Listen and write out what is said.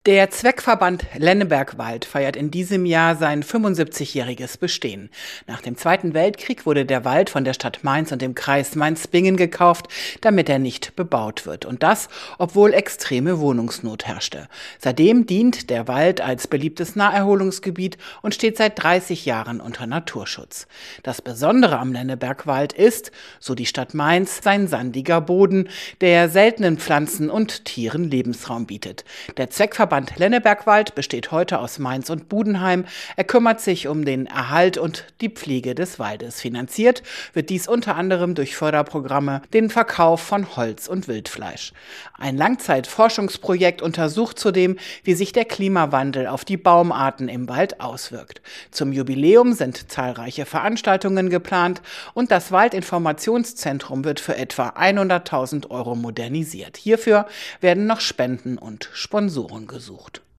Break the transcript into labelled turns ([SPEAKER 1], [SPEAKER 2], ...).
[SPEAKER 1] Der Zweckverband Lenneberg-Wald feiert in diesem Jahr sein 75-jähriges Bestehen. Nach dem Zweiten Weltkrieg wurde der Wald von der Stadt Mainz und dem Kreis Mainz-Bingen gekauft, damit er nicht bebaut wird. Und das, obwohl extreme Wohnungsnot herrschte. Seitdem dient der Wald als beliebtes Naherholungsgebiet und steht seit 30 Jahren unter Naturschutz. Das Besondere am Lenneberg-Wald ist, so die Stadt Mainz, sein sandiger Boden, der seltenen Pflanzen und Tieren Lebensraum bietet. Der Zweckverband Lenneberg-Wald besteht heute aus Mainz und Budenheim. Er kümmert sich um den Erhalt und die Pflege des Waldes. Finanziert wird dies unter anderem durch Förderprogramme, den Verkauf von Holz und Wildfleisch. Ein Langzeitforschungsprojekt untersucht zudem, wie sich der Klimawandel auf die Baumarten im Wald auswirkt. Zum Jubiläum sind zahlreiche Veranstaltungen geplant und das Waldinformationszentrum wird für etwa 100.000 € modernisiert. Hierfür werden noch Spenden und Sponsoren gesucht.